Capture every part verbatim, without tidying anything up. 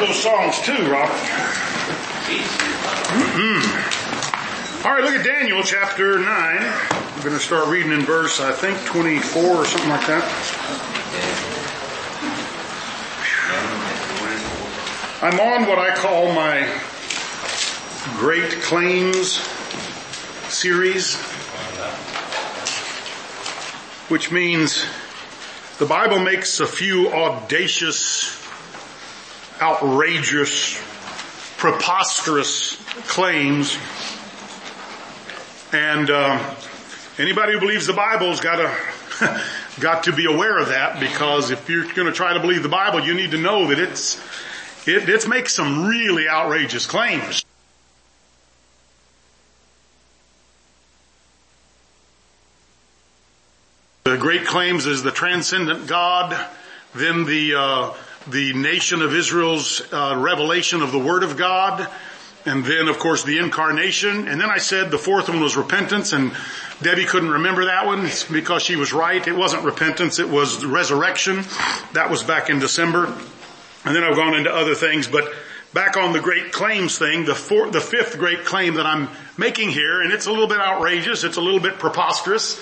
those songs too, Robert. Mm-mm. All right, look at Daniel chapter nine. I'm going to start reading in verse, I think, twenty-four or something like that. I'm on what I call my Great Claims series, which means the Bible makes a few audacious, outrageous, preposterous claims. And uh, anybody who believes the Bible's got to got to be aware of that, because if you're going to try to believe the Bible, you need to know that it's it it makes some really outrageous claims. The great claims is the transcendent God, then the uh, the nation of Israel's uh, revelation of the Word of God. And then, of course, the incarnation. And then I said the fourth one was repentance, and Debbie couldn't remember that one because she was right. It wasn't repentance, it was resurrection. That was back in December. And then I've gone into other things, but back on the great claims thing, the fourth, the fifth great claim that I'm making here, and it's a little bit outrageous, it's a little bit preposterous,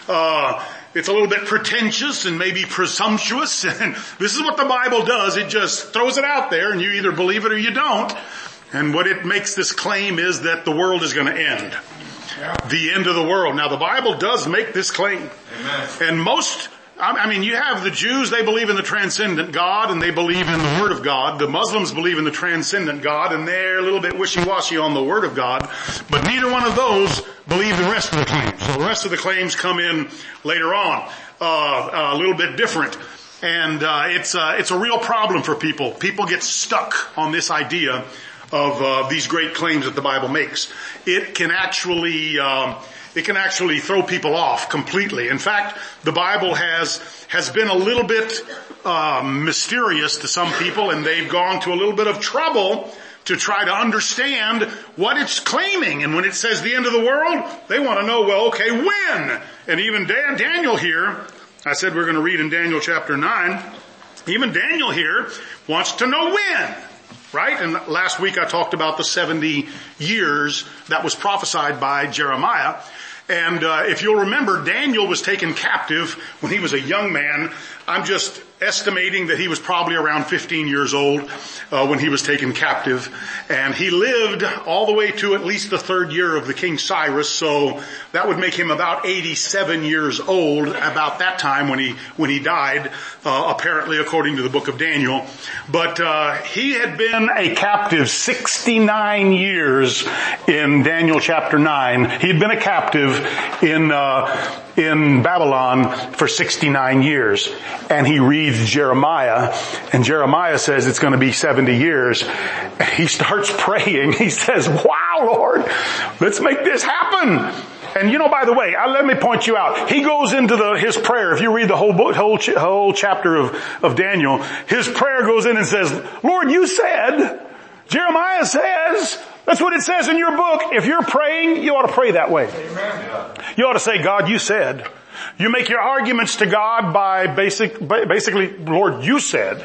uh, it's a little bit pretentious and maybe presumptuous. And this is what the Bible does. It just throws it out there and you either believe it or you don't. And what it makes this claim is that the world is going to end. Yeah. The end of the world. Now the Bible does make this claim. Amen. And most, I mean, you have the Jews, they believe in the transcendent God and they believe in the Word of God. The Muslims believe in the transcendent God and they're a little bit wishy-washy on the Word of God. But neither one of those believe the rest of the claims. So the rest of the claims come in later on, uh, a little bit different. And uh, it's, uh, it's a real problem for people. People get stuck on this idea of uh, these great claims that the Bible makes. It can actually um, it can actually throw people off completely. In fact, the Bible has has been a little bit uh, mysterious to some people, and they've gone to a little bit of trouble to try to understand what it's claiming. And when it says the end of the world, they want to know, well, okay, when? And even Dan, Daniel here, I said we're going to read in Daniel chapter nine, even Daniel here wants to know when. Right? And last week I talked about the seventy years that was prophesied by Jeremiah. And uh, if you'll remember, Daniel was taken captive when he was a young man. I'm just estimating that he was probably around fifteen years old uh, when he was taken captive. And he lived all the way to at least the third year of the King Cyrus. So that would make him about eighty-seven years old about that time when he when he died, uh, apparently according to the book of Daniel. But uh he had been a captive sixty-nine years in Daniel chapter nine. He'd been a captive in uh in Babylon for sixty-nine years. And he reads Jeremiah, and Jeremiah says it's going to be seventy years. He starts praying. He says, wow, Lord, let's make this happen. And you know, by the way, I, let me point you out. He goes into the, his prayer. If you read the whole book, whole, whole chapter of, of Daniel, his prayer goes in and says, Lord, you said, Jeremiah says, that's what it says in your book. If you're praying, you ought to pray that way. Amen. You ought to say, God, you said. You make your arguments to God by basic, basically, Lord, you said.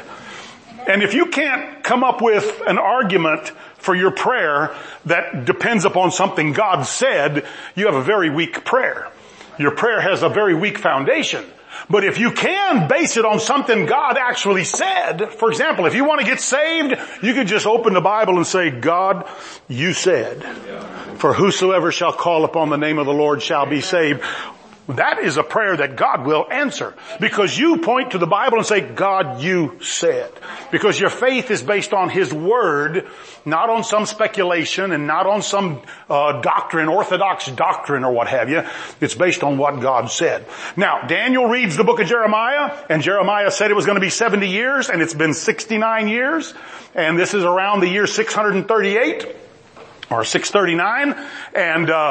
And if you can't come up with an argument for your prayer that depends upon something God said, you have a very weak prayer. Your prayer has a very weak foundation. But if you can base it on something God actually said, for example, if you want to get saved, you could just open the Bible and say, God, you said, for whosoever shall call upon the name of the Lord shall be saved. That is a prayer that God will answer, because you point to the Bible and say, God, you said. Because your faith is based on His Word, not on some speculation and not on some uh, doctrine, orthodox doctrine or what have you. It's based on what God said. Now, Daniel reads the book of Jeremiah, and Jeremiah said it was going to be seventy years, and it's been sixty-nine years. And this is around the year six hundred thirty-eight. Or six thirty-nine, and uh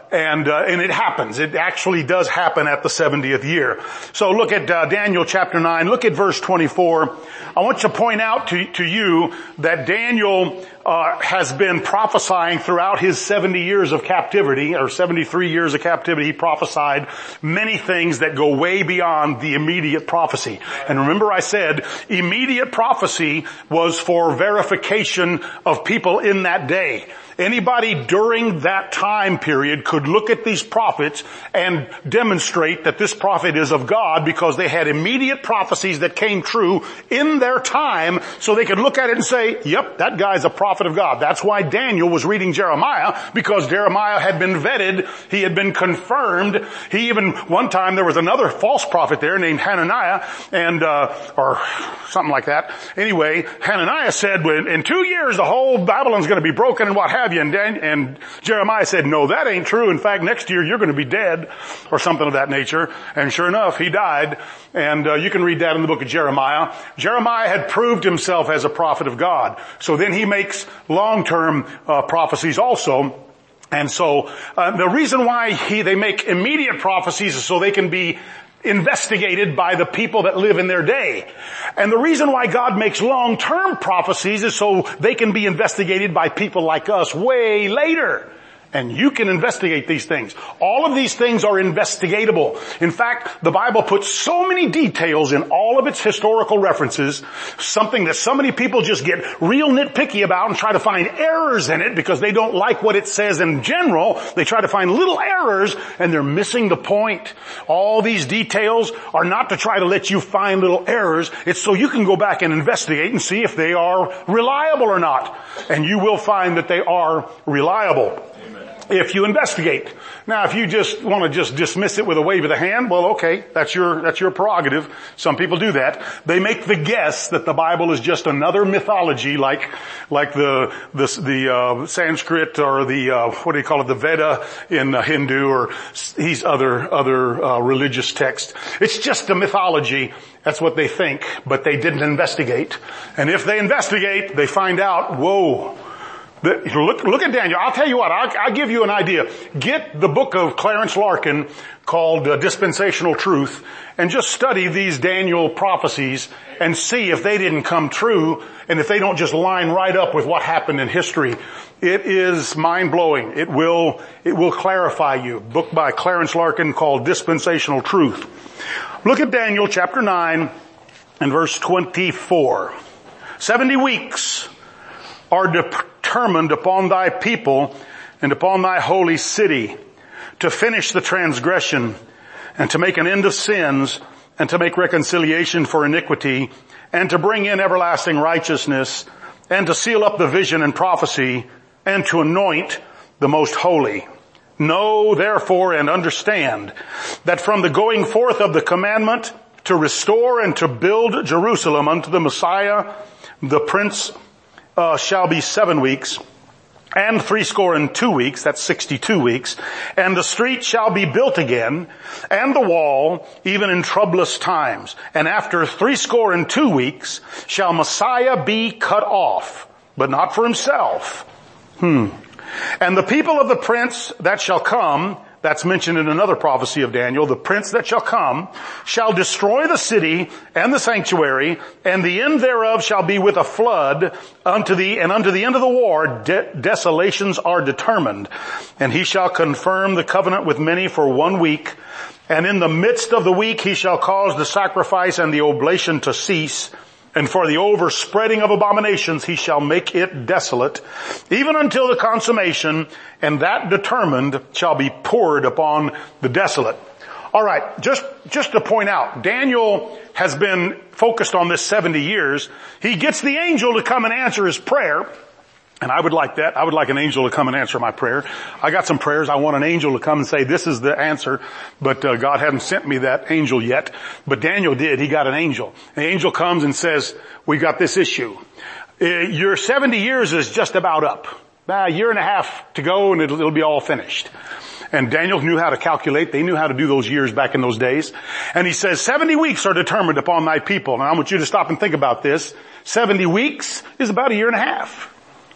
and, uh, and it happens. It actually does happen at the seventieth year. So look at, uh, Daniel chapter nine. Look at verse twenty-four. I want to point out to, to you that Daniel, uh, has been prophesying throughout his seventy years of captivity, or seventy-three years of captivity. He prophesied many things that go way beyond the immediate prophecy. And remember I said, immediate prophecy was for verification of people in that day. Anybody during that time period could look at these prophets and demonstrate that this prophet is of God because they had immediate prophecies that came true in their time, so they could look at it and say, yep, that guy's a prophet of God. That's why Daniel was reading Jeremiah, because Jeremiah had been vetted, he had been confirmed. He even, one time there was another false prophet there named Hananiah, and, uh, or something like that. Anyway, Hananiah said, well, in two years the whole Babylon's gonna be broken and what have you. And, Dan, and Jeremiah said, no, that ain't true. In fact, next year you're going to be dead, or something of that nature. And sure enough, he died. And uh, you can read that in the book of Jeremiah. Jeremiah had proved himself as a prophet of God. So then he makes long-term uh, prophecies also. And so uh, the reason why he they make immediate prophecies is so they can be investigated by the people that live in their day. And the reason why God makes long-term prophecies is so they can be investigated by people like us way later. And you can investigate these things. All of these things are investigatable. In fact, the Bible puts so many details in all of its historical references, something that so many people just get real nitpicky about and try to find errors in it because they don't like what it says in general. They try to find little errors and they're missing the point. All these details are not to try to let you find little errors. It's so you can go back and investigate and see if they are reliable or not. And you will find that they are reliable if you investigate. Now, if you just want to just dismiss it with a wave of the hand, well, okay, that's your, that's your prerogative. Some people do that. They make the guess that the Bible is just another mythology like, like the, the, the, uh, Sanskrit or the, uh, what do you call it, the Veda in uh, Hindu or these other, other, uh, religious texts. It's just a mythology. That's what they think, but they didn't investigate. And if they investigate, they find out, whoa, The, look, look at Daniel. I'll tell you what, I'll, I'll give you an idea. Get the book of Clarence Larkin called uh, Dispensational Truth and just study these Daniel prophecies and see if they didn't come true and if they don't just line right up with what happened in history. It is mind-blowing. It will, it will clarify you. Book by Clarence Larkin called Dispensational Truth. Look at Daniel chapter nine and verse twenty-four. Seventy weeks are determined upon thy people and upon thy holy city to finish the transgression and to make an end of sins and to make reconciliation for iniquity and to bring in everlasting righteousness and to seal up the vision and prophecy and to anoint the most holy. Know therefore and understand that from the going forth of the commandment to restore and to build Jerusalem unto the Messiah, the Prince Uh, shall be seven weeks, and threescore and two weeks, that's sixty-two weeks, and the street shall be built again, and the wall, even in troublous times. And after threescore and two weeks shall Messiah be cut off, but not for himself. Hmm. And the people of the prince that shall come, that's mentioned in another prophecy of Daniel, the prince that shall come shall destroy the city and the sanctuary, and the end thereof shall be with a flood unto the, and unto the end of the war de- desolations are determined. And he shall confirm the covenant with many for one week, and in the midst of the week he shall cause the sacrifice and the oblation to cease, and for the overspreading of abominations he shall make it desolate, even until the consummation, and that determined shall be poured upon the desolate. All right, just, just to point out, Daniel has been focused on this seventy years. He gets the angel to come and answer his prayer. And I would like that. I would like an angel to come and answer my prayer. I got some prayers. I want an angel to come and say, this is the answer. But uh, God hadn't sent me that angel yet. But Daniel did. He got an angel. The angel comes and says, we got this issue. Uh, your seventy years is just about up. Uh, a year and a half to go and it'll, it'll be all finished. And Daniel knew how to calculate. They knew how to do those years back in those days. And he says, seventy weeks are determined upon thy people. Now I want you to stop and think about this. seventy weeks is about a year and a half.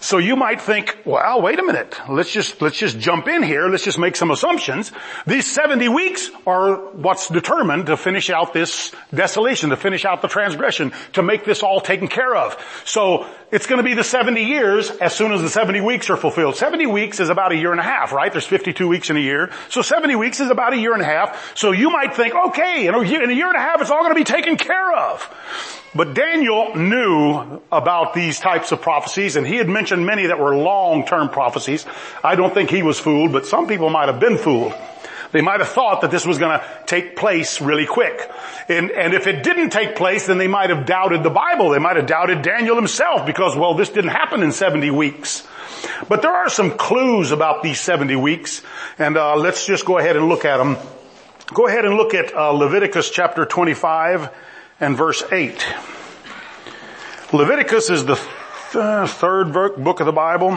So you might think, well, wait a minute. Let's just, let's just jump in here. Let's just make some assumptions. These seventy weeks are what's determined to finish out this desolation, to finish out the transgression, to make this all taken care of. So it's going to be the seventy years as soon as the seventy weeks are fulfilled. seventy weeks is about a year and a half, right? There's fifty-two weeks in a year. So seventy weeks is about a year and a half. So you might think, okay, in a year, in a year and a half, it's all going to be taken care of. But Daniel knew about these types of prophecies, and he had mentioned many that were long-term prophecies. I don't think he was fooled, but some people might have been fooled. They might have thought that this was going to take place really quick. And, and if it didn't take place, then they might have doubted the Bible. They might have doubted Daniel himself because, well, this didn't happen in seventy weeks. But there are some clues about these seventy weeks, and uh, let's just go ahead and look at them. Go ahead and look at uh, Leviticus chapter twenty-five and verse eight. Leviticus is the th- third book of the Bible.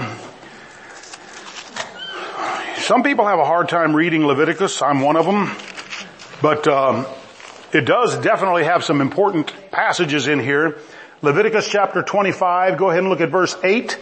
Some people have a hard time reading Leviticus. I'm one of them. But um, it does definitely have some important passages in here. Leviticus chapter twenty-five, go ahead and look at verse eight.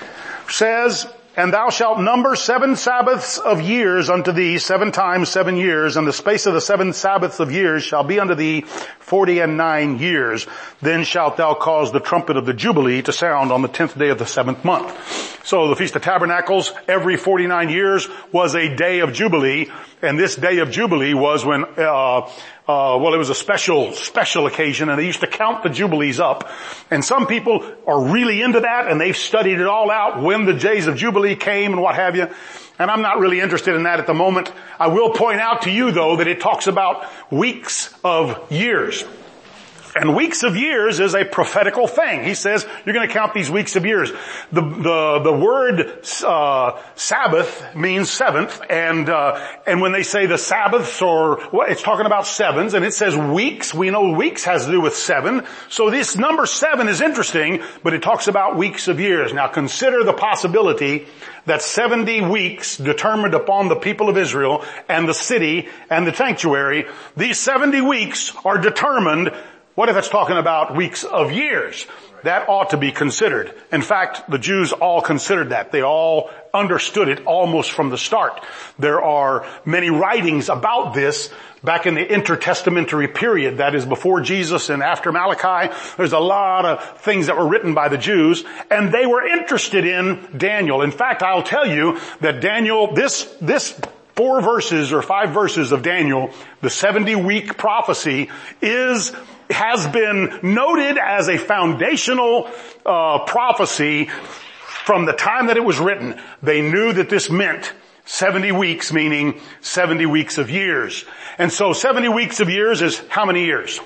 Says, and thou shalt number seven Sabbaths of years unto thee, seven times seven years, and the space of the seven Sabbaths of years shall be unto thee forty and nine years. Then shalt thou cause the trumpet of the Jubilee to sound on the tenth day of the seventh month. So the Feast of Tabernacles, every forty-nine years was a day of Jubilee, and this day of Jubilee was when, uh, uh, well, it was a special, special occasion, and they used to count the Jubilees up. And some people are really into that, and they've studied it all out, when the days of Jubilee came and what have you. And I'm not really interested in that at the moment. I will point out to you, though, that it talks about weeks of years. And weeks of years is a prophetical thing. He says, you're going to count these weeks of years. The, the, the word, uh, Sabbath means seventh. And, uh, and when they say the Sabbaths or, well, it's talking about sevens, and it says weeks. We know weeks has to do with seven. So this number seven is interesting, but it talks about weeks of years. Now consider the possibility that seventy weeks determined upon the people of Israel and the city and the sanctuary, these seventy weeks are determined. What if it's talking about weeks of years? That ought to be considered. In fact, the Jews all considered that. They all understood it almost from the start. There are many writings about this back in the intertestamentary period. That is before Jesus and after Malachi. There's a lot of things that were written by the Jews, and they were interested in Daniel. In fact, I'll tell you that Daniel, this, this four verses or five verses of Daniel, the seventy week prophecy is has been noted as a foundational uh prophecy from the time that it was written. They knew that this meant seventy weeks, meaning seventy weeks of years. And so seventy weeks of years is how many years?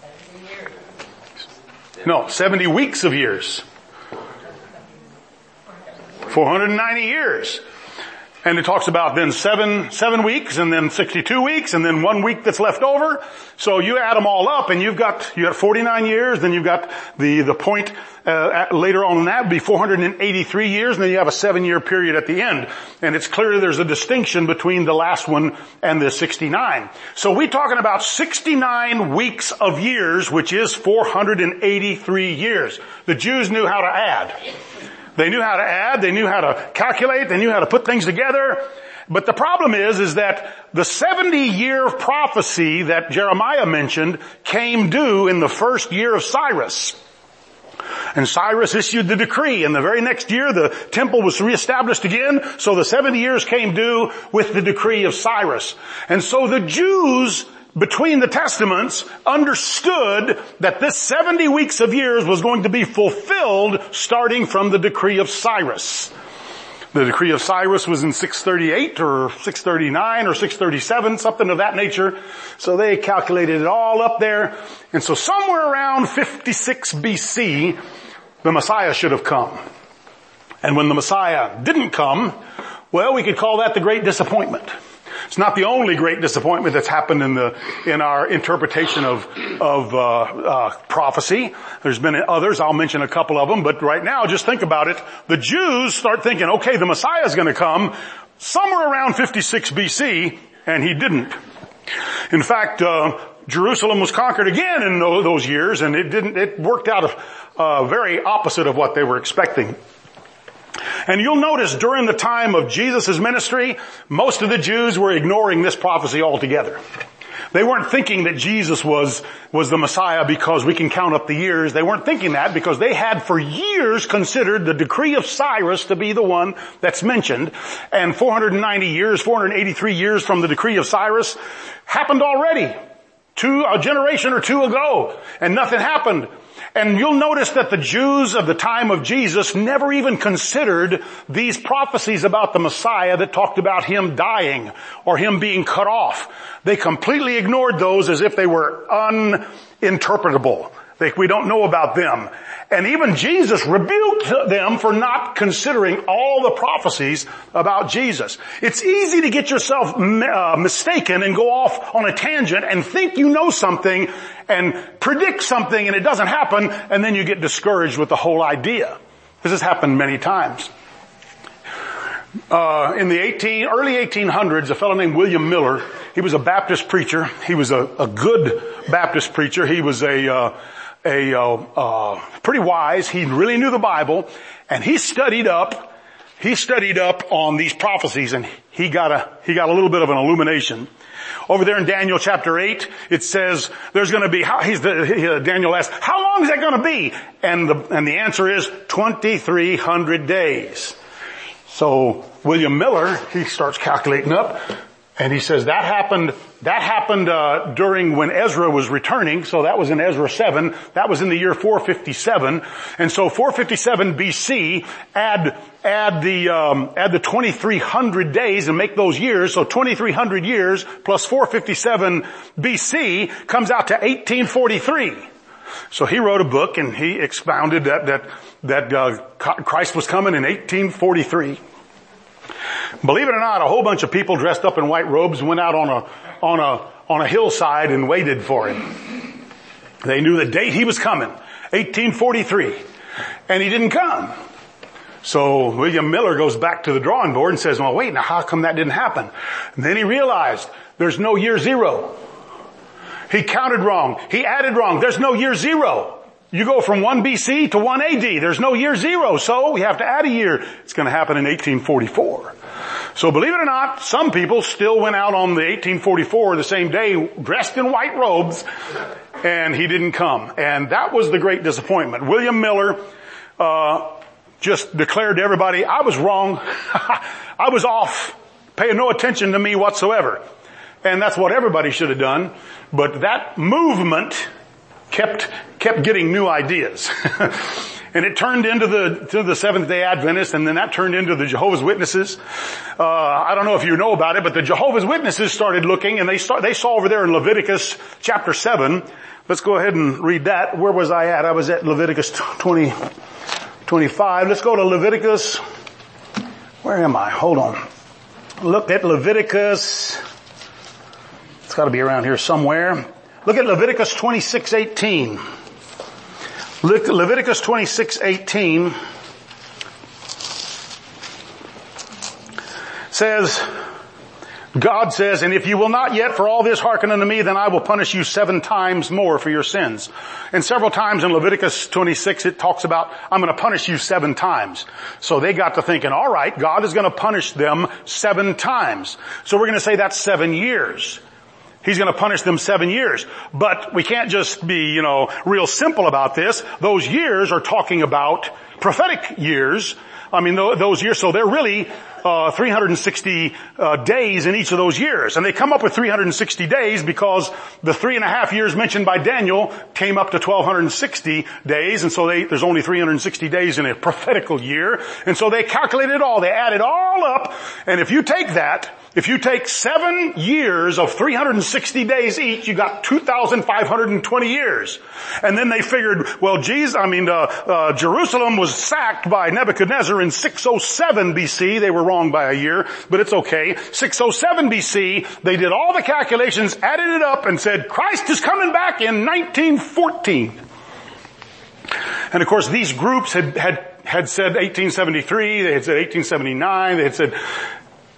No, seventy weeks of years. four hundred ninety years. And it talks about then seven, seven weeks and then sixty-two weeks and then one week that's left over. So you add them all up and you've got, you got forty-nine years, then you've got the, the point, uh, later on in that would be four hundred eighty-three years, and then you have a seven year period at the end. And it's clear there's a distinction between the last one and the sixty-nine. So we're talking about sixty-nine weeks of years, which is four hundred eighty-three years. The Jews knew how to add. They knew how to add, they knew how to calculate, they knew how to put things together. But the problem is, is that the seventy year prophecy that Jeremiah mentioned came due in the first year of Cyrus. And Cyrus issued the decree, and the very next year the temple was reestablished again, so the seventy years came due with the decree of Cyrus. And so the Jews between the testaments understood that this seventy weeks of years was going to be fulfilled starting from the decree of Cyrus. The decree of Cyrus was in six thirty-eight or six thirty-nine or six thirty-seven, something of that nature. So they calculated it all up there. And so somewhere around fifty-six B C, the Messiah should have come. And when the Messiah didn't come, well, we could call that the great disappointment. It's not the only great disappointment that's happened in the, in our interpretation of, of, uh, uh, prophecy. There's been others. I'll mention a couple of them, but right now, just think about it. The Jews start thinking, okay, the Messiah is going to come somewhere around fifty-six B C, and he didn't. In fact, uh, Jerusalem was conquered again in those years, and it didn't, it worked out uh, very opposite of what they were expecting. And you'll notice during the time of Jesus' ministry, most of the Jews were ignoring this prophecy altogether. They weren't thinking that Jesus was, was the Messiah because we can count up the years. They weren't thinking that because they had for years considered the decree of Cyrus to be the one that's mentioned. And four hundred ninety years, four hundred eighty-three years from the decree of Cyrus happened already. Two, a generation or two ago. And nothing happened. And you'll notice that the Jews of the time of Jesus never even considered these prophecies about the Messiah that talked about him dying or him being cut off. They completely ignored those as if they were uninterpretable. They, we don't know about them. And even Jesus rebuked them for not considering all the prophecies about Jesus. It's easy to get yourself uh, mistaken and go off on a tangent and think you know something and predict something and it doesn't happen, and then you get discouraged with the whole idea. This has happened many times. Uh, in the eighteen, early eighteen hundreds, a fellow named William Miller, he was a Baptist preacher. He was a, a good Baptist preacher. He was a, uh, a, uh, uh, pretty wise. He really knew the Bible, and he studied up, he studied up on these prophecies, and he got a, he got a little bit of an illumination. Over there in Daniel chapter eight, it says there's going to be, how, he's the, he, uh, Daniel asked, how long is that going to be? And the, and the answer is twenty-three hundred days. So William Miller, he starts calculating up, and he says that happened, that happened, uh, during when Ezra was returning. So that was in Ezra seven. That was in the year four fifty-seven. And so four fifty-seven B C, add, add the, um, add the twenty-three hundred days and make those years. So twenty-three hundred years plus four fifty-seven B C comes out to eighteen forty-three. So he wrote a book and he expounded that, that, that, uh, Christ was coming in eighteen forty-three. Believe it or not, a whole bunch of people dressed up in white robes went out on a, on a, on a hillside and waited for him. They knew the date he was coming, eighteen forty-three, and he didn't come. So William Miller goes back to the drawing board and says, well, wait, now how come that didn't happen? And then he realized there's no year zero. He counted wrong. He added wrong. There's no year zero. You go from one B C to one A D. There's no year zero. So we have to add a year. It's going to happen in eighteen forty-four. So believe it or not, some people still went out on the eighteen forty-four the same day dressed in white robes, and he didn't come. And that was the great disappointment. William Miller, uh, just declared to everybody, I was wrong. I was off. Pay no attention to me whatsoever. And that's what everybody should have done. But that movement kept, kept getting new ideas. And it turned into the, to the Seventh-day Adventists, and then that turned into the Jehovah's Witnesses. Uh, I don't know if you know about it, but the Jehovah's Witnesses started looking, and they start, they saw over there in Leviticus chapter seven. Let's go ahead and read that. Where was I at? I was at Leviticus twenty, twenty-five. Let's go to Leviticus. Where am I? Hold on. Look at Leviticus. It's got to be around here somewhere. Look at Leviticus twenty-six eighteen. Look at Leviticus twenty-six eighteen. Says, God says, and if you will not yet for all this hearken unto me, then I will punish you seven times more for your sins. And several times in Leviticus twenty-six it talks about, I'm going to punish you seven times. So they got to thinking, all right, God is going to punish them seven times. So we're going to say that's seven years. He's going to punish them seven years. But we can't just be, you know, real simple about this. Those years are talking about prophetic years. I mean, those years, so they're really uh three hundred sixty uh days in each of those years. And they come up with three hundred sixty days because the three and a half years mentioned by Daniel came up to twelve sixty days. And so they, there's only three hundred sixty days in a prophetical year. And so they calculated it all. They added all up. And if you take that, if you take seven years of three hundred sixty days each, you got two thousand five hundred twenty years. And then they figured, well, geez, I mean, uh, uh, Jerusalem was sacked by Nebuchadnezzar in six oh seven B C. They were wrong by a year, but it's okay. six oh seven B C, they did all the calculations, added it up, and said, Christ is coming back in nineteen fourteen. And of course, these groups had, had, had said eighteen seventy-three, they had said eighteen seventy-nine, they had said,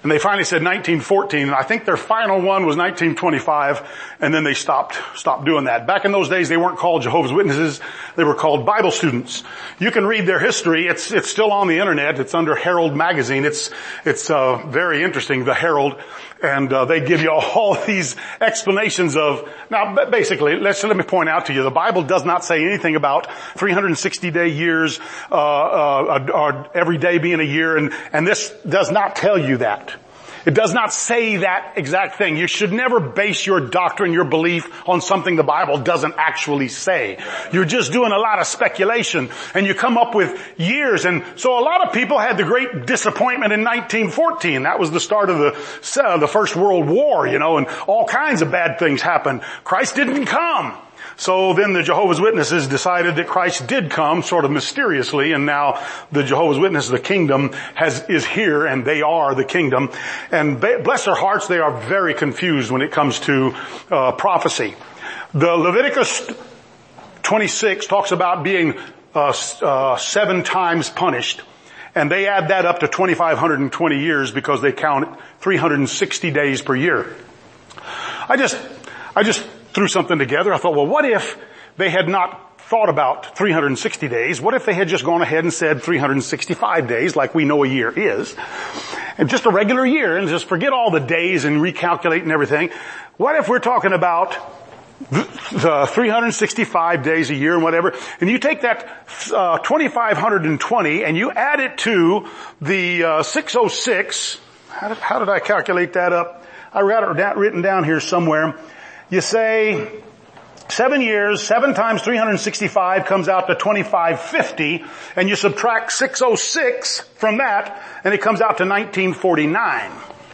And they finally said nineteen fourteen, and I think their final one was nineteen twenty-five, and then they stopped, stopped doing that. Back in those days, they weren't called Jehovah's Witnesses, they were called Bible students. You can read their history, it's, it's still on the internet, it's under Herald magazine, it's, it's, uh, very interesting, the Herald, and, uh, they give you all these explanations of, now basically, let's, let me point out to you, the Bible does not say anything about three hundred sixty day years, uh, uh, or every day being a year, and, and this does not tell you that. It does not say that exact thing. You should never base your doctrine, your belief on something the Bible doesn't actually say. You're just doing a lot of speculation and you come up with years. And so a lot of people had the great disappointment in nineteen fourteen. That was the start of the, uh, the First World War, you know, and all kinds of bad things happened. Christ didn't come. So then the Jehovah's Witnesses decided that Christ did come sort of mysteriously, and now the Jehovah's Witnesses, the kingdom, has, is here, and they are the kingdom. And bless their hearts, they are very confused when it comes to uh, prophecy. The Leviticus twenty-six talks about being uh, uh, seven times punished, and they add that up to two thousand five hundred twenty years because they count three hundred sixty days per year. I just, I just threw something together. I thought, well, what if they had not thought about three hundred sixty days? What if they had just gone ahead and said three hundred sixty-five days like we know a year is? And just a regular year, and just forget all the days and recalculate and everything. What if we're talking about the three hundred sixty-five days a year and whatever, and you take that uh, two thousand five hundred twenty and you add it to the uh, six oh six. How did, how did I calculate that up? I got it down, written down here somewhere. You say seven years, seven times three hundred sixty-five comes out to twenty-five fifty, and you subtract six oh six from that, and it comes out to nineteen forty-nine.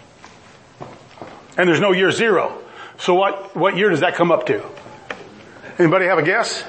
And there's no year zero. So what, what year does that come up to? Anybody have a guess?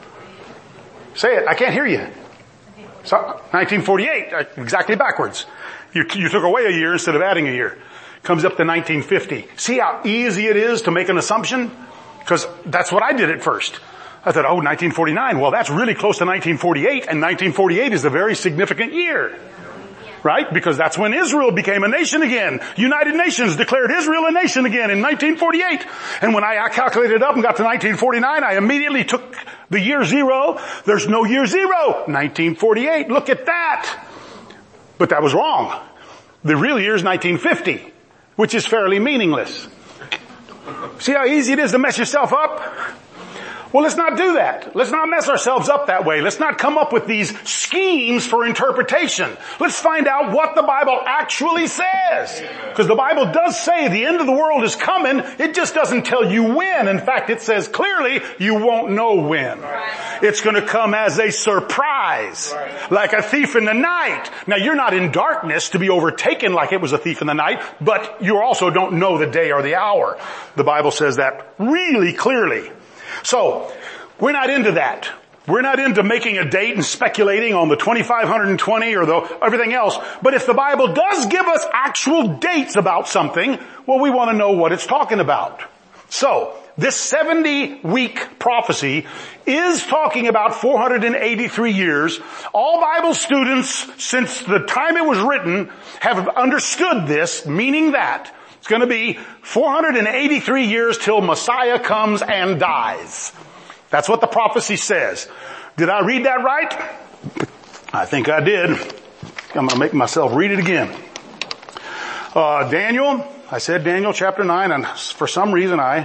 Say it. I can't hear you. So, nineteen forty-eight. Exactly backwards. You, you took away a year instead of adding a year. Comes up to nineteen fifty. See how easy it is to make an assumption? Because that's what I did at first. I thought, oh, nineteen forty-nine. Well, that's really close to nineteen forty-eight, and nineteen forty-eight is a very significant year. Right? Because that's when Israel became a nation again. United Nations declared Israel a nation again in nineteen forty-eight. And when I calculated it up and got to nineteen forty-nine, I immediately took the year zero. There's no year zero. nineteen forty-eight. Look at that. But that was wrong. The real year is nineteen fifty. Which is fairly meaningless. See how easy it is to mess yourself up? Well, let's not do that. Let's not mess ourselves up that way. Let's not come up with these schemes for interpretation. Let's find out what the Bible actually says. Because the Bible does say the end of the world is coming. It just doesn't tell you when. In fact, it says clearly you won't know when. It's going to come as a surprise. Like a thief in the night. Now, you're not in darkness to be overtaken like it was a thief in the night, but you also don't know the day or the hour. The Bible says that really clearly. So, we're not into that. We're not into making a date and speculating on the two thousand five hundred twenty or the everything else. But if the Bible does give us actual dates about something, well, we want to know what it's talking about. So, this seventy-week prophecy is talking about four hundred eighty-three years. All Bible students, since the time it was written, have understood this, meaning that it's going to be four hundred eighty-three years till Messiah comes and dies. That's what the prophecy says. Did I read that right? I think I did. I'm going to make myself read it again. Uh, Daniel, I said Daniel chapter nine, and for some reason I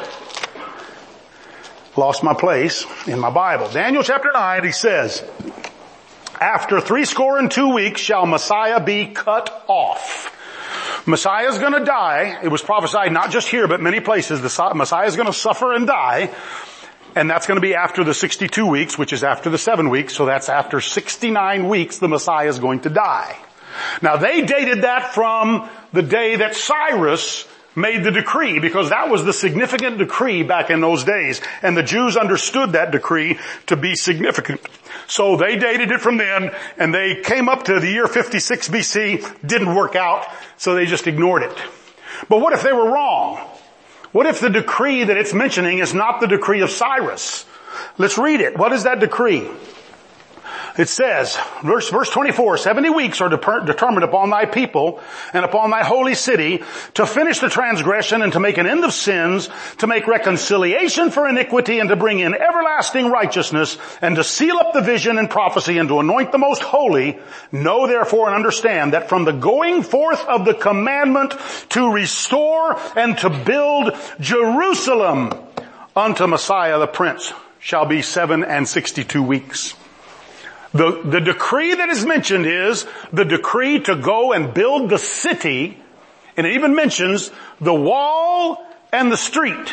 lost my place in my Bible. Daniel chapter nine, he says, after three score and two weeks shall Messiah be cut off. Messiah is going to die. It was prophesied not just here, but many places. The Messiah is going to suffer and die. And that's going to be after the sixty-two weeks, which is after the seven weeks. So that's after sixty-nine weeks, the Messiah is going to die. Now they dated that from the day that Cyrus made the decree, because that was the significant decree back in those days. And the Jews understood that decree to be significant. So they dated it from then, and they came up to the year fifty-six B C, didn't work out, so they just ignored it. But what if they were wrong? What if the decree that it's mentioning is not the decree of Cyrus? Let's read it. What is that decree? It says, verse, verse twenty-four, seventy weeks are de- determined upon thy people and upon thy holy city to finish the transgression and to make an end of sins, to make reconciliation for iniquity and to bring in everlasting righteousness and to seal up the vision and prophecy and to anoint the most holy. Know therefore and understand that from the going forth of the commandment to restore and to build Jerusalem unto Messiah the Prince shall be seven and sixty-two weeks. The, the decree that is mentioned is the decree to go and build the city, and it even mentions the wall and the street.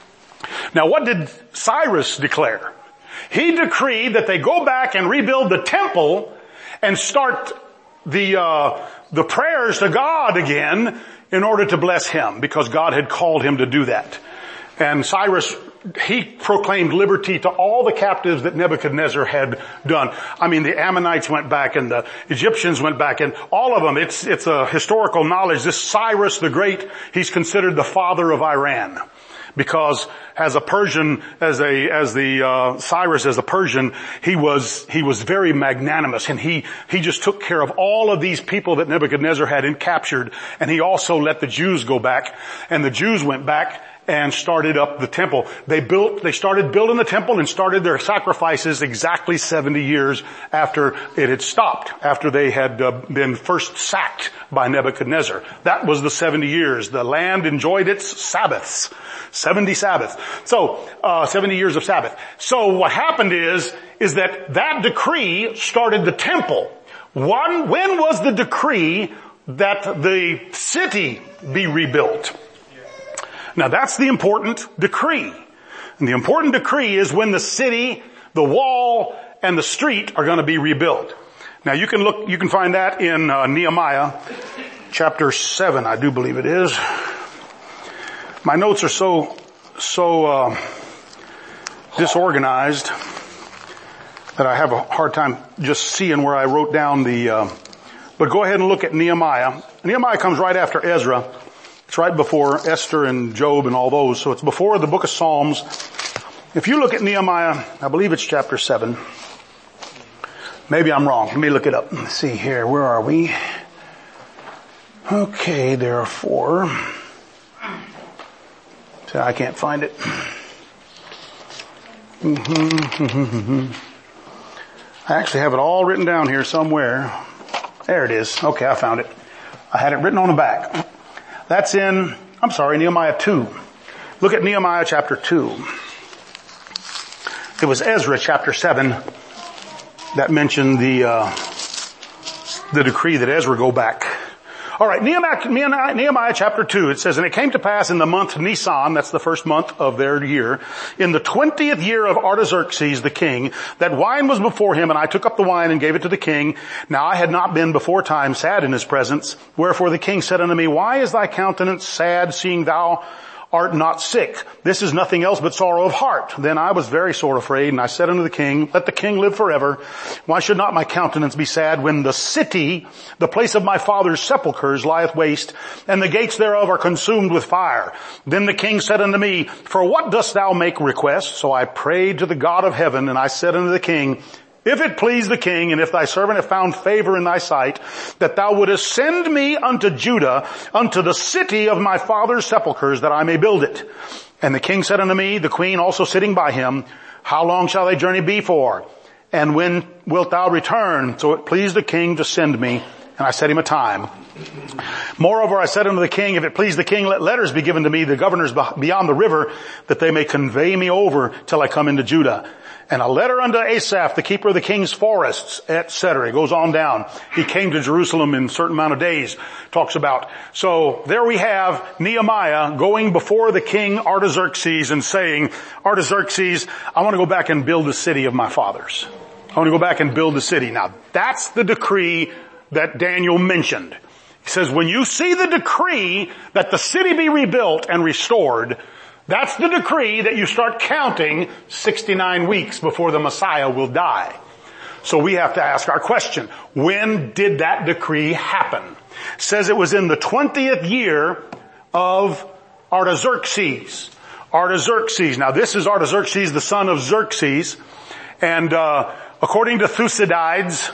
Now what did Cyrus declare? He decreed that they go back and rebuild the temple and start the, uh, the prayers to God again in order to bless him, because God had called him to do that. And Cyrus, he proclaimed liberty to all the captives that Nebuchadnezzar had done. I mean, the Ammonites went back and the Egyptians went back and all of them. It's, it's a historical knowledge. This Cyrus the Great, he's considered the father of Iran. Because as a Persian, as a, as the, uh, Cyrus as a Persian, he was, he was very magnanimous, and he, he just took care of all of these people that Nebuchadnezzar had captured, and he also let the Jews go back, and the Jews went back and started up the temple. They built, they started building the temple and started their sacrifices exactly seventy years after it had stopped, after they had uh, been first sacked by Nebuchadnezzar. That was the seventy years. The land enjoyed its Sabbaths. seventy Sabbaths. So, uh, seventy years of Sabbath. So what happened is, is that that decree started the temple. One, when was the decree that the city be rebuilt? Now that's the important decree. And the important decree is when the city, the wall, and the street are going to be rebuilt. Now you can look, you can find that in uh, Nehemiah chapter seven, I do believe it is. My notes are so, so uh, disorganized that I have a hard time just seeing where I wrote down the, uh, but go ahead and look at Nehemiah. Nehemiah comes right after Ezra. It's right before Esther and Job and all those. So it's before the book of Psalms. If you look at Nehemiah, I believe it's chapter seven. Maybe I'm wrong. Let me look it up. Let's see here. Where are we? Okay, there are four. So I can't find it. Mm-hmm, mm-hmm, mm-hmm. I actually have it all written down here somewhere. There it is. Okay, I found it. I had it written on the back. That's in, I'm sorry, Nehemiah two. Look at Nehemiah chapter two. It was Ezra chapter seven that mentioned the, uh, the decree that Ezra go back. All right, Nehemiah, Nehemiah, Nehemiah chapter two, it says, and it came to pass in the month Nisan, that's the first month of their year, in the twentieth year of Artaxerxes the king, that wine was before him, and I took up the wine and gave it to the king. Now I had not been before time sad in his presence. Wherefore the king said unto me, why is thy countenance sad, seeing thou art not sick? This is nothing else but sorrow of heart. Then I was very sore afraid, and I said unto the king, let the king live forever. Why should not my countenance be sad when the city, the place of my father's sepulchres, lieth waste, and the gates thereof are consumed with fire? Then the king said unto me, for what dost thou make request? So I prayed to the God of heaven, and I said unto the king, if it please the king, and if thy servant have found favor in thy sight, that thou wouldest send me unto Judah, unto the city of my father's sepulchres, that I may build it. And the king said unto me, the queen also sitting by him, how long shall thy journey be for? And when wilt thou return? So it pleased the king to send me, and I set him a time. Moreover, I said unto the king, if it please the king, let letters be given to me, the governors beyond the river, that they may convey me over till I come into Judah. And a letter unto Asaph, the keeper of the king's forests, et cetera. It goes on down. He came to Jerusalem in a certain amount of days. Talks about. So there we have Nehemiah going before the king Artaxerxes and saying, Artaxerxes, I want to go back and build the city of my fathers. I want to go back and build the city. Now that's the decree that Daniel mentioned. He says, when you see the decree that the city be rebuilt and restored, that's the decree that you start counting sixty-nine weeks before the Messiah will die. So we have to ask our question, when did that decree happen? It says it was in the twentieth year of Artaxerxes. Artaxerxes. Now this is Artaxerxes, the son of Xerxes. And uh according to Thucydides,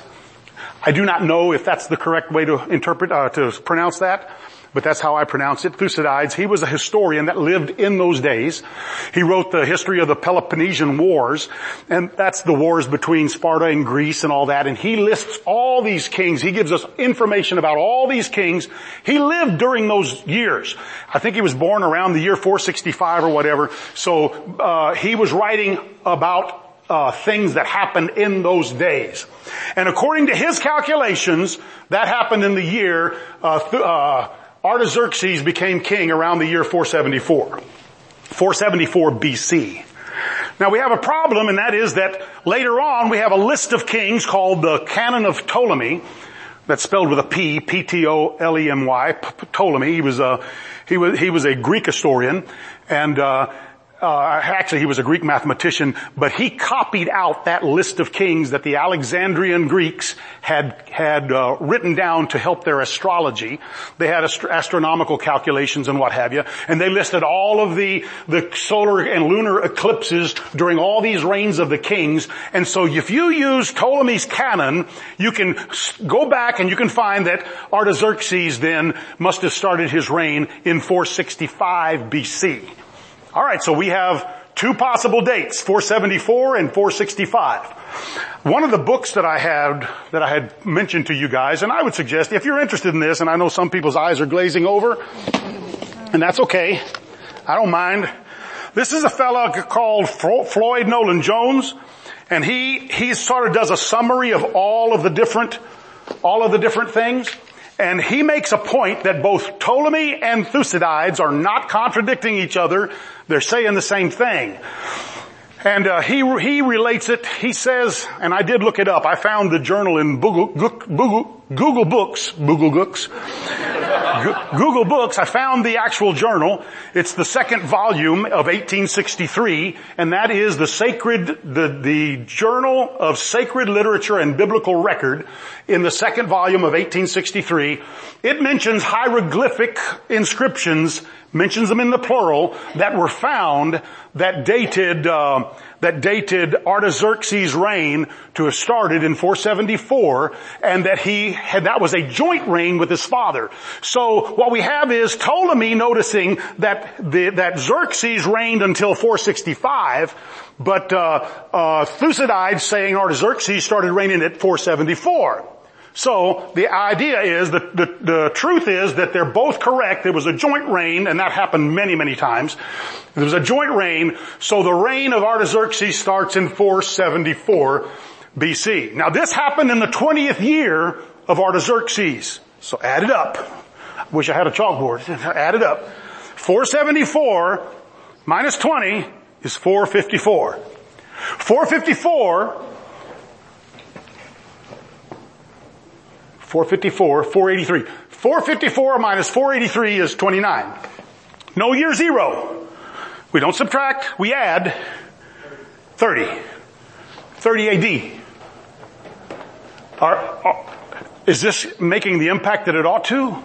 I do not know if that's the correct way to interpret, uh, to pronounce that, but that's how I pronounce it. Thucydides, he was a historian that lived in those days. He wrote the history of the Peloponnesian Wars, and that's the wars between Sparta and Greece and all that, and he lists all these kings. He gives us information about all these kings. He lived during those years. I think he was born around the year four sixty-five or whatever, so uh he was writing about Uh, things that happened in those days. And according to his calculations, that happened in the year, uh, th- uh, Artaxerxes became king around the year four seventy-four. four seventy-four B C. Now we have a problem, and that is that later on we have a list of kings called the Canon of Ptolemy. That's spelled with a P, P T O L E M Y, Ptolemy. He was a, he was, he was a Greek historian, and, uh, Uh, actually he was a Greek mathematician, but he copied out that list of kings that the Alexandrian Greeks had, had, uh, written down to help their astrology. They had ast- astronomical calculations and what have you, and they listed all of the, the solar and lunar eclipses during all these reigns of the kings. And so if you use Ptolemy's canon, you can go back and you can find that Artaxerxes then must have started his reign in four sixty-five B C. All right, so we have two possible dates, four seventy-four and four sixty-five. One of the books that I had, that I had mentioned to you guys, and I would suggest, if you're interested in this, and I know some people's eyes are glazing over, and that's okay, I don't mind. This is a fella called Floyd Nolan Jones, and he, he sort of does a summary of all of the different, all of the different things. And he makes a point that both Ptolemy and Thucydides are not contradicting each other. They're saying the same thing. And uh, he he relates it. He says, and I did look it up. I found the journal in Google, Google, Google Books. Google Books. Google Books. I found the actual journal. It's the second volume of eighteen sixty-three, and that is the sacred, the, the Journal of Sacred Literature and Biblical Record in the second volume of eighteen sixty-three. It mentions hieroglyphic inscriptions, mentions them in the plural, that were found that dated, uh, that dated Artaxerxes' reign to have started in four seventy-four, and that he had, that was a joint reign with his father. So what we have is Ptolemy noticing that the, that Xerxes reigned until four sixty-five, but, uh, uh, Thucydides saying Artaxerxes started reigning at four seventy-four. So the idea is that the, the truth is that they're both correct. There was a joint reign, and that happened many, many times. There was a joint reign, so the reign of Artaxerxes starts in four seventy-four B C. Now this happened in the twentieth year of Artaxerxes. So add it up. I wish I had a chalkboard. Add it up. four seventy-four minus twenty is four fifty-four. four fifty-four four fifty-four, four eighty-three. four fifty-four minus four eighty-three is twenty-nine. No year zero. We don't subtract, we add thirty. thirty A D. Are, are, is this making the impact that it ought to?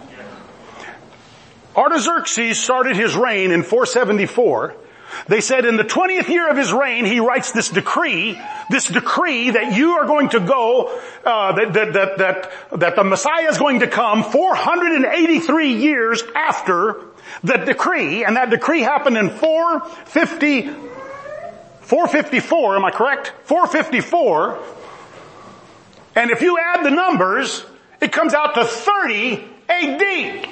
Artaxerxes started his reign in four seventy-four. They said in the twentieth year of his reign, he writes this decree, this decree that you are going to go, uh, that, that, that, that, that the Messiah is going to come four hundred eighty-three years after the decree, and that decree happened in four fifty, four fifty-four, am I correct? four fifty-four. And if you add the numbers, it comes out to thirty A D.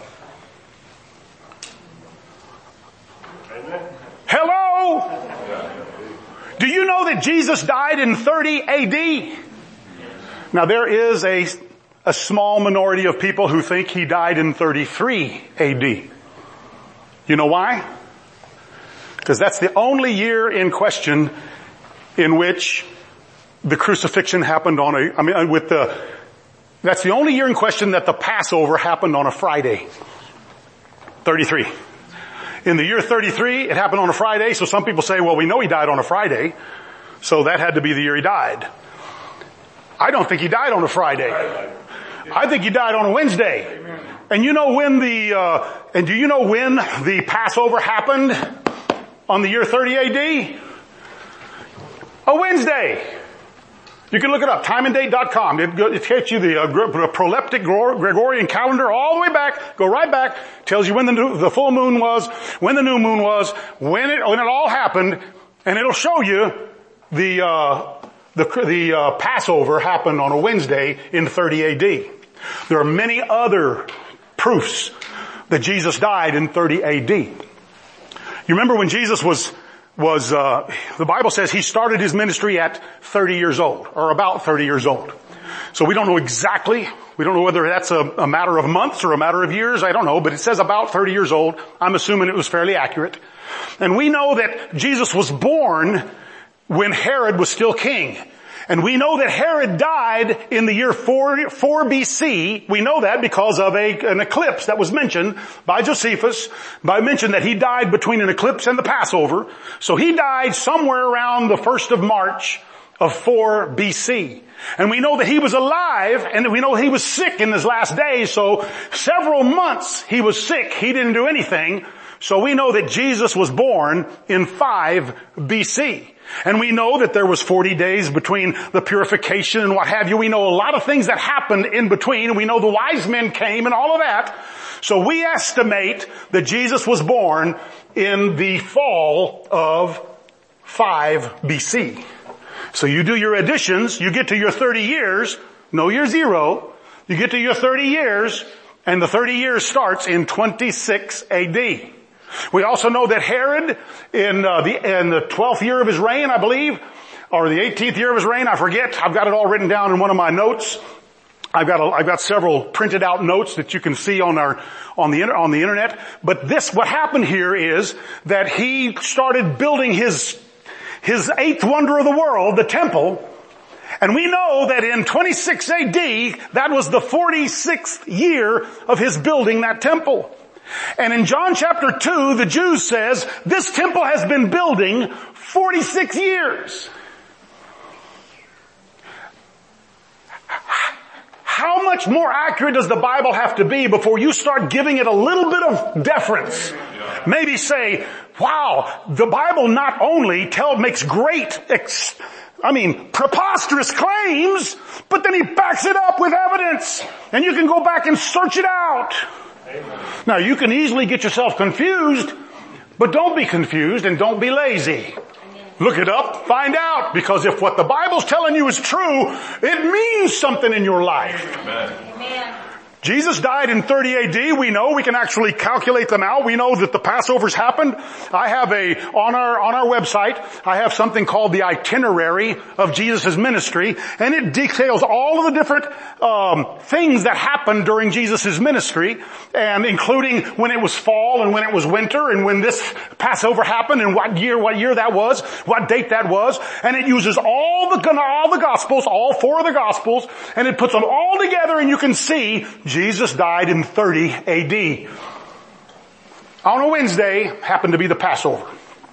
Hello? Do you know that Jesus died in thirty A D? Now there is a, a small minority of people who think he died in thirty-three A D. You know why? Because that's the only year in question in which the crucifixion happened on a, I mean, with the, that's the only year in question that the Passover happened on a Friday. thirty-three. In the year thirty-three, it happened on a Friday, so some people say, well, we know he died on a Friday, so that had to be the year he died. I don't think he died on a Friday. I think he died on a Wednesday. And you know when the, uh, and do you know when the Passover happened on the year thirty A D? A Wednesday. You can look it up, time and date dot com. It, it takes you the uh, proleptic Gregorian calendar all the way back, go right back, tells you when the, new, the full moon was, when the new moon was, when it, when it all happened, and it'll show you the, uh, the, the uh, Passover happened on a Wednesday in thirty A D. There are many other proofs that Jesus died in thirty A D. You remember when Jesus was was, uh, the Bible says he started his ministry at thirty years old, or about thirty years old. So we don't know exactly, we don't know whether that's a, a matter of months or a matter of years, I don't know, but it says about thirty years old. I'm assuming it was fairly accurate. And we know that Jesus was born when Herod was still king. And we know that Herod died in the year four, four B C. We know that because of a, an eclipse that was mentioned by Josephus. I mentioned that he died between an eclipse and the Passover. So he died somewhere around the first of March of four B C. And we know that he was alive, and we know he was sick in his last days. So several months he was sick. He didn't do anything. So we know that Jesus was born in five B C. And we know that there was forty days between the purification and what have you. We know a lot of things that happened in between. We know the wise men came and all of that. So we estimate that Jesus was born in the fall of five B C. So you do your additions, you get to your thirty years, no year zero, you get to your thirty years, and the thirty years starts in twenty-six A D. We also know that Herod, in uh, the in the twelfth year of his reign, I believe, or the eighteenth year of his reign, I forget. I've got it all written down in one of my notes. I've got a, I've got several printed out notes that you can see on our on the on the internet. But this, what happened here is that he started building his his eighth wonder of the world, the temple. And we know that in twenty-six A D, that was the forty-sixth year of his building that temple. And in John chapter two, the Jews says, this temple has been building forty-six years. How much more accurate does the Bible have to be before you start giving it a little bit of deference? Maybe say, wow, the Bible not only tell, makes great, ex, I mean, preposterous claims, but then he backs it up with evidence. And you can go back and search it out. Now, you can easily get yourself confused, but don't be confused and don't be lazy. Look it up, find out, because if what the Bible's telling you is true, it means something in your life. Amen. Jesus died in thirty A D. We know, we can actually calculate them out. We know that the Passovers happened. I have a, on our, on our website, I have something called the itinerary of Jesus' ministry, and it details all of the different, um, things that happened during Jesus' ministry, and including when it was fall and when it was winter, and when this Passover happened, and what year, what year that was, what date that was, and it uses all the, all the Gospels, all four of the Gospels, and it puts them all together, and you can see Jesus died in thirty A D. On a Wednesday happened to be the Passover.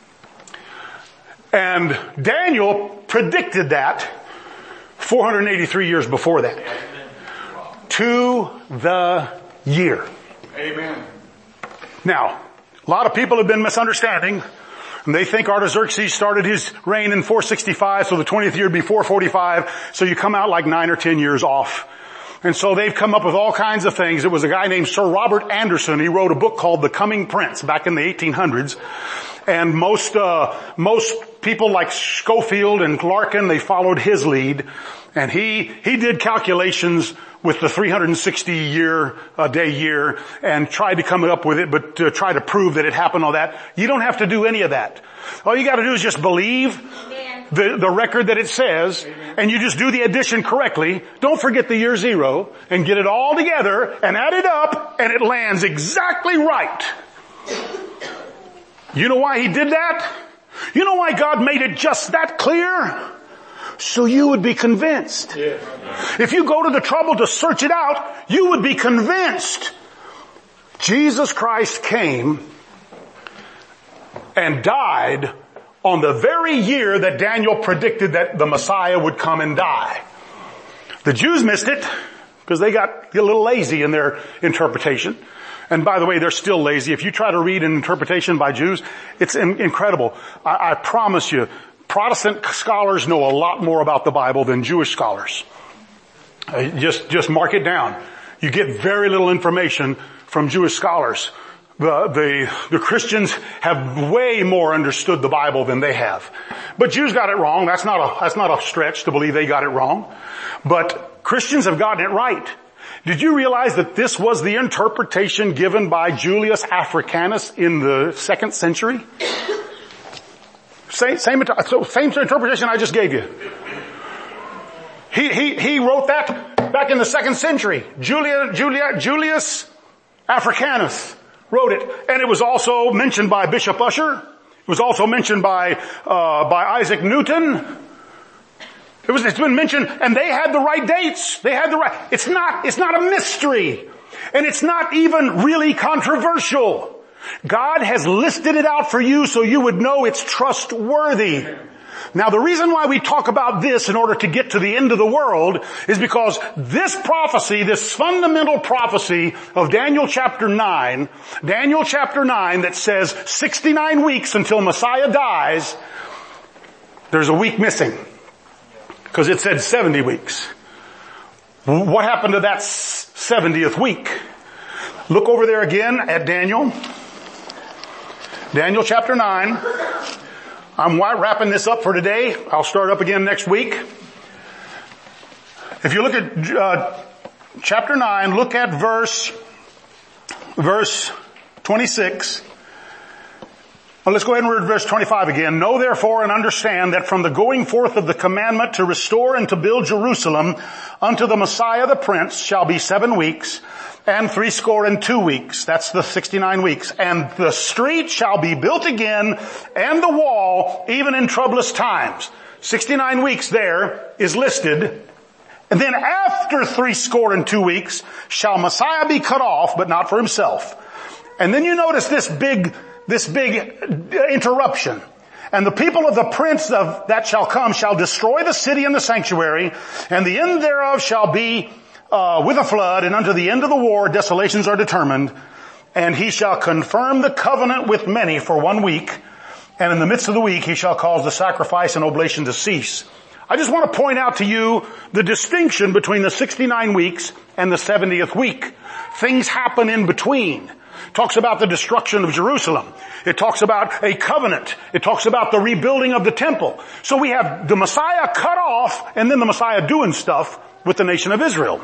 And Daniel predicted that four hundred eighty-three years before that. To the year. Amen. Now, a lot of people have been misunderstanding. And they think Artaxerxes started his reign in four sixty-five, so the twentieth year would be four forty-five, so you come out like nine or ten years off. And so they've come up with all kinds of things. It was a guy named Sir Robert Anderson. He wrote a book called The Coming Prince back in the eighteen hundreds. And most, uh, most people like Schofield and Larkin, they followed his lead. And he, he did calculations with the three hundred sixty year, a day year, and tried to come up with it, but to try to prove that it happened, all that. You don't have to do any of that. All you gotta do is just believe the, the record that it says, and you just do the addition correctly. Don't forget the year zero, and get it all together, and add it up, and it lands exactly right. You know why he did that? You know why God made it just that clear? So you would be convinced. Yeah. If you go to the trouble to search it out, you would be convinced. Jesus Christ came and died on the very year that Daniel predicted that the Messiah would come and die. The Jews missed it because they got a little lazy in their interpretation. And by the way, they're still lazy. If you try to read an interpretation by Jews, it's in- incredible. I, I promise you, Protestant scholars know a lot more about the Bible than Jewish scholars. Uh, just, just mark it down. You get very little information from Jewish scholars. The, the, the Christians have way more understood the Bible than they have. But Jews got it wrong. That's not a, that's not a stretch to believe they got it wrong. But Christians have gotten it right. Did you realize that this was the interpretation given by Julius Africanus in the second century? Same, same, same interpretation I just gave you. He, he, he wrote that back in the second century. Julia, Julia, Julius Africanus wrote it. And it was also mentioned by Bishop Ussher. It was also mentioned by, uh, by Isaac Newton. It was, it's been mentioned, and they had the right dates. They had the right, it's not, it's not a mystery. And it's not even really controversial. God has listed it out for you so you would know it's trustworthy. Now the reason why we talk about this in order to get to the end of the world is because this prophecy, this fundamental prophecy of Daniel chapter nine, Daniel chapter nine that says sixty-nine weeks until Messiah dies, there's a week missing. Because it said seventy weeks. What happened to that seventieth week? Look over there again at Daniel. Daniel chapter nine. I'm wrapping this up for today. I'll start up again next week. If you look at uh, chapter nine, look at verse verse twenty-six. Well, let's go ahead and read verse twenty-five again. Know therefore and understand that from the going forth of the commandment to restore and to build Jerusalem unto the Messiah the Prince shall be seven weeks and threescore and two weeks. That's the sixty-nine weeks. And the street shall be built again and the wall even in troublous times. sixty-nine weeks there is listed. And then after threescore and two weeks shall Messiah be cut off, but not for himself. And then you notice this big This big interruption. And the people of the prince of that shall come shall destroy the city and the sanctuary, and the end thereof shall be uh, with a flood, and unto the end of the war desolations are determined. And he shall confirm the covenant with many for one week, and in the midst of the week he shall cause the sacrifice and oblation to cease. I just want to point out to you the distinction between the sixty-nine weeks and the seventieth week. Things happen in between. Talks about the destruction of Jerusalem. It talks about a covenant. It talks about the rebuilding of the temple. So we have the Messiah cut off and then the Messiah doing stuff with the nation of Israel.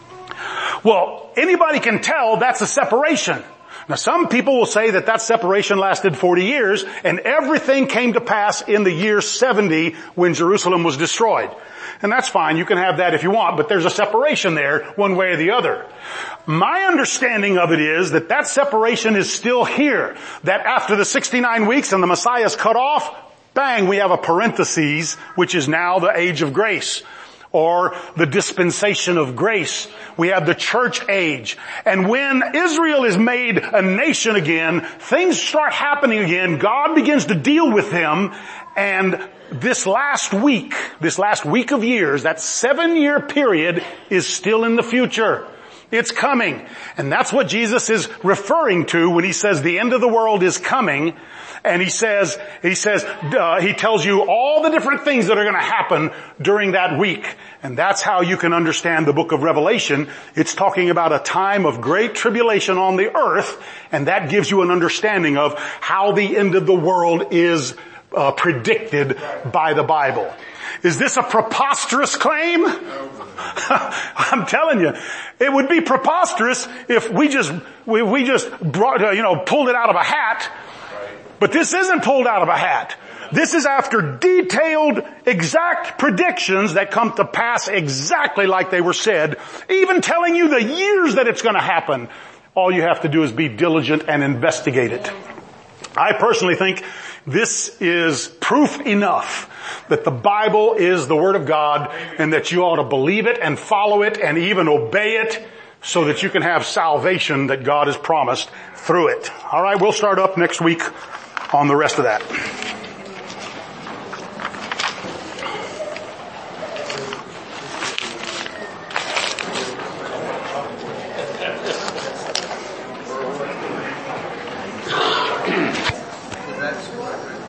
Well, anybody can tell that's a separation. Now some people will say that that separation lasted forty years and everything came to pass in the year seventy when Jerusalem was destroyed. And that's fine. You can have that if you want, but there's a separation there one way or the other. My understanding of it is that that separation is still here. That after the sixty-nine weeks and the Messiah is cut off, bang, we have a parenthesis, which is now the age of grace. Or the dispensation of grace. We have the church age. And when Israel is made a nation again, things start happening again. God begins to deal with them. And this last week, this last week of years, that seven year period is still in the future. It's coming. And that's what Jesus is referring to when he says the end of the world is coming. And he says, he says, uh, he tells you all the different things that are going to happen during that week. And that's how you can understand the book of Revelation. It's talking about a time of great tribulation on the earth. And that gives you an understanding of how the end of the world is uh, predicted by the Bible. Is this a preposterous claim? I'm telling you, it would be preposterous if we just, we, we just brought, uh, you know, pulled it out of a hat. But this isn't pulled out of a hat. This is after detailed, exact predictions that come to pass exactly like they were said, even telling you the years that it's going to happen. All you have to do is be diligent and investigate it. I personally think this is proof enough that the Bible is the Word of God and that you ought to believe it and follow it and even obey it so that you can have salvation that God has promised through it. All right, we'll start up next week on the rest of that.